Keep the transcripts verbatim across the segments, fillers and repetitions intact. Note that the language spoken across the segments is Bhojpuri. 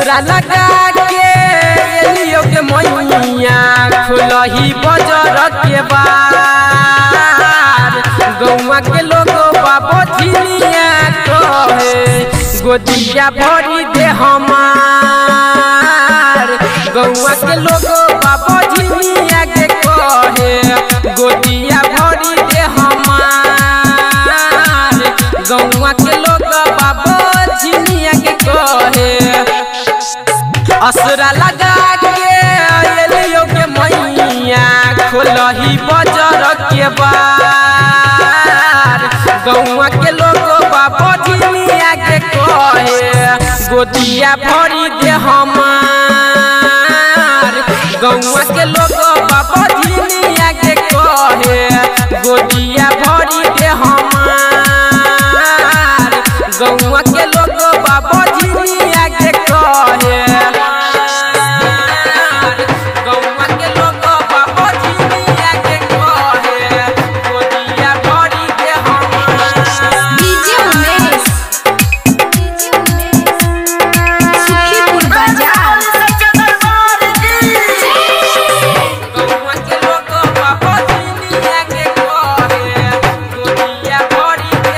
असरा लगा के एलियो के मैया खुलही बजर के बार गौवा के लोग बाबो झिनिया कहे गोदिया भरी दे हमार गौवा के लोग बाबो झिनिया के कहे गोदिया भरी दे हमार गौवा के लोग बाबो झिनिया के कहे असरा लगा के एलियो के मैया खुलही बजर के बार गौवा के लोग बाबो झिनिया के कहे गोदिया भरी दे हमार गौवा के लोग बाबो झिनिया के कहे गोदिया भरी दे हमार गौवा के लोग बाबो झिनिया के कहे गौवा के लोग बाबो झिनिया के कहे गोदिया भरी दे हमार डीजे उमेश सुखीपुर बाजार गौवा के लोग बाबो झिनिया के कहे गोदिया भरी दे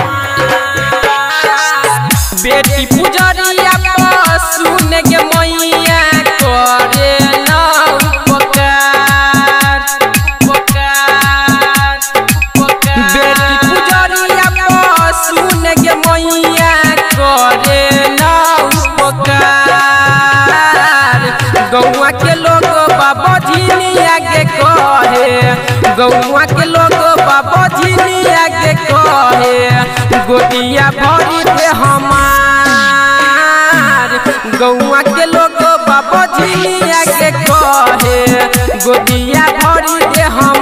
हमार बेटी पुजरिया सुन के मैया करे ना उपकार उपकार बेटी पुजरिया सुन के मैया करे ना उपकार गौवा के लोग बाबो झिनिया के कहे गौवा के लोग बाबो झिनिया के कहे गोदिया भरी दे हमार गौवा के लोग बाबो झिनिया के कहे गोदिया भरी दे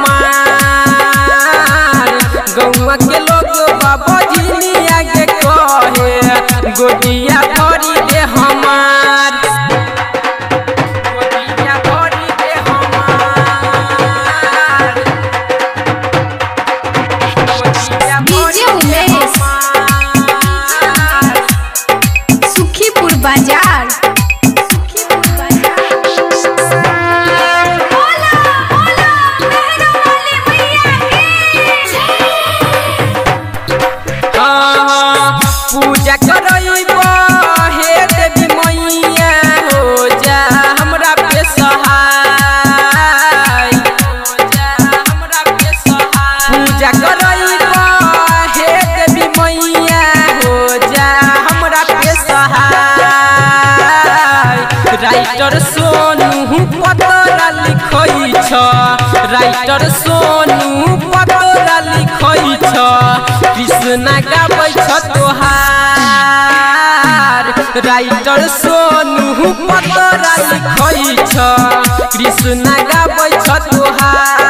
हमार गौवा के लोग बाबो झिनिया के कहे गोदिया भरी दे हमार गोदिया भरी दे हमार गोदिया डीजे उमेश सुखीपुर बाजार बोला बोला मेहरा वाली मैया की पूजा करइबो हे देवी मैया हो जा हमरा पे सहाय हो जा हमरा पे सहाय पूजा करइबो हे देवी मैया हो जा हमरा पे सहाय राइटर सोनू पतरा लिखै छ राइटर सोनू पतरा लिखै छ कृष्णा गाबै छ तोहार राइटर सोनू पतरा लिखै छ कृष्णा गाबै छ तोहार।